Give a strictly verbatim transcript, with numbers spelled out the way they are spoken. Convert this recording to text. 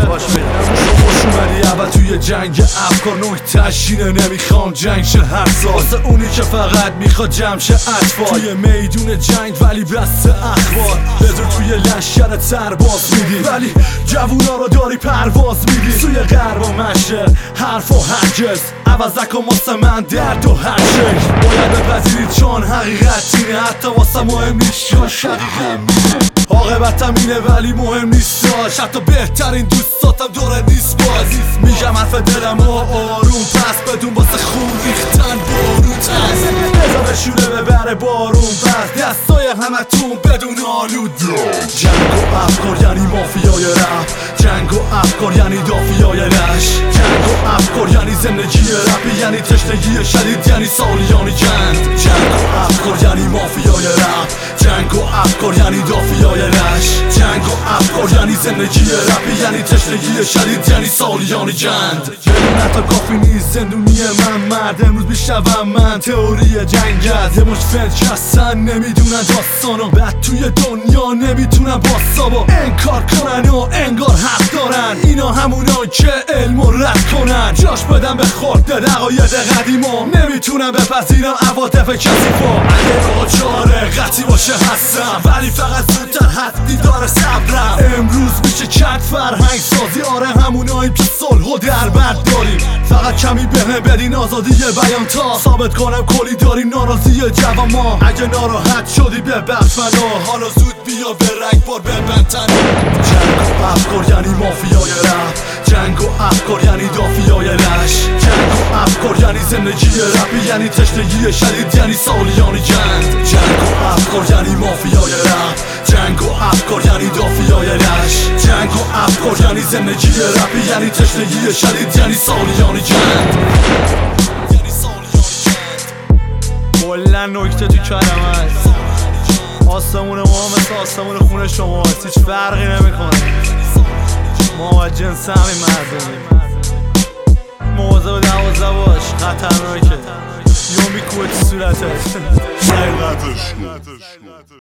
باش خوش اومدی اول توی جنگ افکار نکته‌اش اینه نمیخوام جنگ شه هر سال واسه اونی که فقط میخواد جمع شه اطفال توی میدون جنگ ولی بسته اخبار بدون توی لشکر سرباز میدی ولی جوونا رو داری پرواز میدی سوی غرب و مشرق حرف و هرگز عوض نکن واسه من درد و هر شکل باید بپذیرید چون حقیقت اینه حتی واسه مهم نیست چون شقیقم میده عاقبتم اینه ولی مهم نیستاش حتی بهترین دوستاتم داره نیست باز میگم حرف دلم و آروم پس بدون واسه خون ریختن بارون تست بذار بشونه ببره بارون پس دستای همتون بدون آلود جنگ و افکار یعنی مافیای رپ جنگ و افکار یعنی دافیای لش جنگ و افکار یعنی زندگی رپ یعنی تشنگی شدید یعنی سالیانی جنگ جنگ و افکار یعنی مافیای رپ جنگ و افکار یعنی دافیای لش جنگ و افکار یعنی زندگی رپ یعنی تشنگی شدید یعنی سالیانی جنگ بدون حتی کافی نیست زندونی من مرد امروز بیشترم من تئوری جنگ است یه مش فنچ هستن نمیدونن داستانو بعد توی دنیا نمیتونن باسابا انکار کنن و انگار حق دارن اینا همونان که علمو رد کنن جاش بدن به خورد دقایق قدیما نمیتونن بپذیرن عواطف کثیفا اگه آقا چاره قطعی باشه هستم ولی فقط زودتر حدی داره صبرم امروز میشه کرد فرهنگ سازی آره هموناییم که صلح و دربر داریم فقط کمی بهم بدین آزادی بیان تا ثابت کنم کلی داریم ناراضی جوان ما اگه ناراحت شدی ببخش منو حالا زود بیا به رنگ بار ببند تنو جنگ و افکار یعنی مافیای رپ جنگ و افکار یعنی دافیای لش جنگ و افکار یعنی زندگی رپ یعنی تشنگی شدید یعنی سالیانی جنگ جنگ و افکار یعنی مافیای رپ جنگ و افکار یعنی دافیای لش جنگ و افکار یعنی زندگی رپ یعنی تشنگی شدید یعنی سالیانی جنگ کلا نکته تو کلمه است آسمون ما مثل آسمون خونه شما هست هیچ فرقی نمیکنه ما و جنس همین مردمیم مواظب دوازده باش خطرناکه یوم میکوه تو صورتش